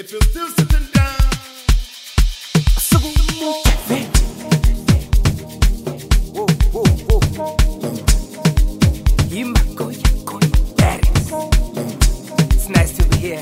If you're still sitting down, it's nice to be here.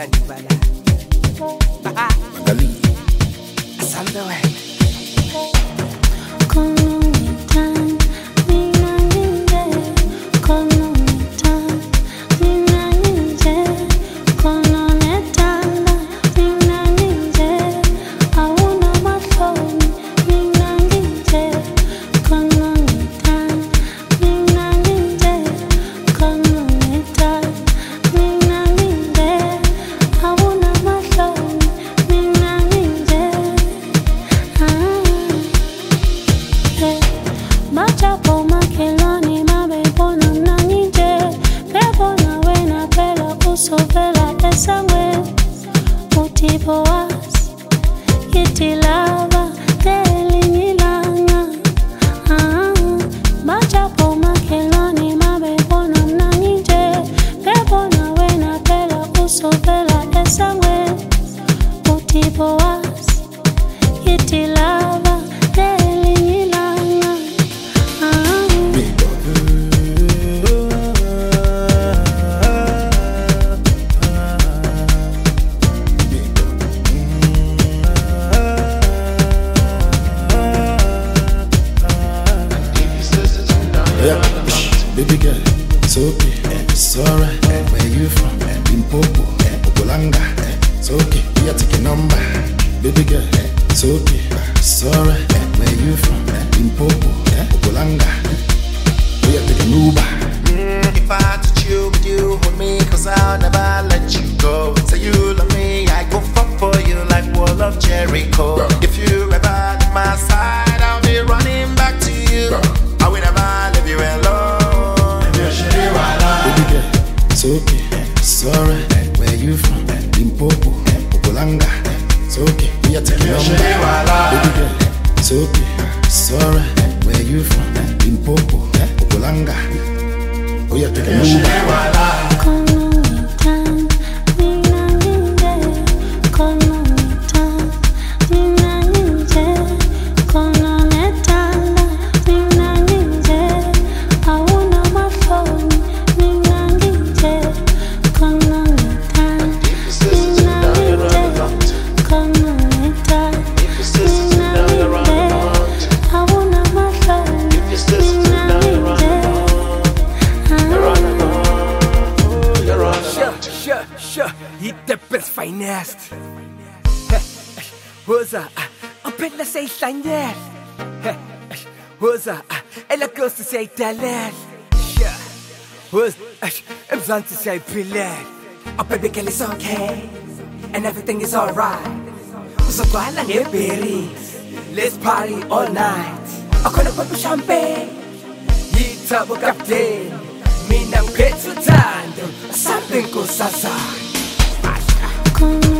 baby girl, it's okay, it's alright. Where you from? Limpopo, Obolanga, it's okay. We are taking number, baby girl, it's okay, it's alright. Where you from? Limpopo, Obolanga, we are taking Uber. If I had to chill with you, hold me, cause I'll never let you go. Say you love me, I go fuck for you like wall of Jericho. If you ever at my side, I'll be running back to you. I will never leave you alone. Baby girl, it's okay, it's alright. Where you from? Limpopo, Obolanga, it's okay. We are taking number. Baby girl, it's okay, it's alright. Where you from? Limpopo, Obolanga, we are taking number. Hit the best finest. Hoza, open the say sanyel. Hoza, ela goes to say talent. Hoza, I'm to say pillar. Oh baby girl, it's okay, and everything is alright. So go along here, berries. Let's party all night. I'm gonna pop champagne. Hit up a captain. Minang petsu tandem. Something goes sasa. Con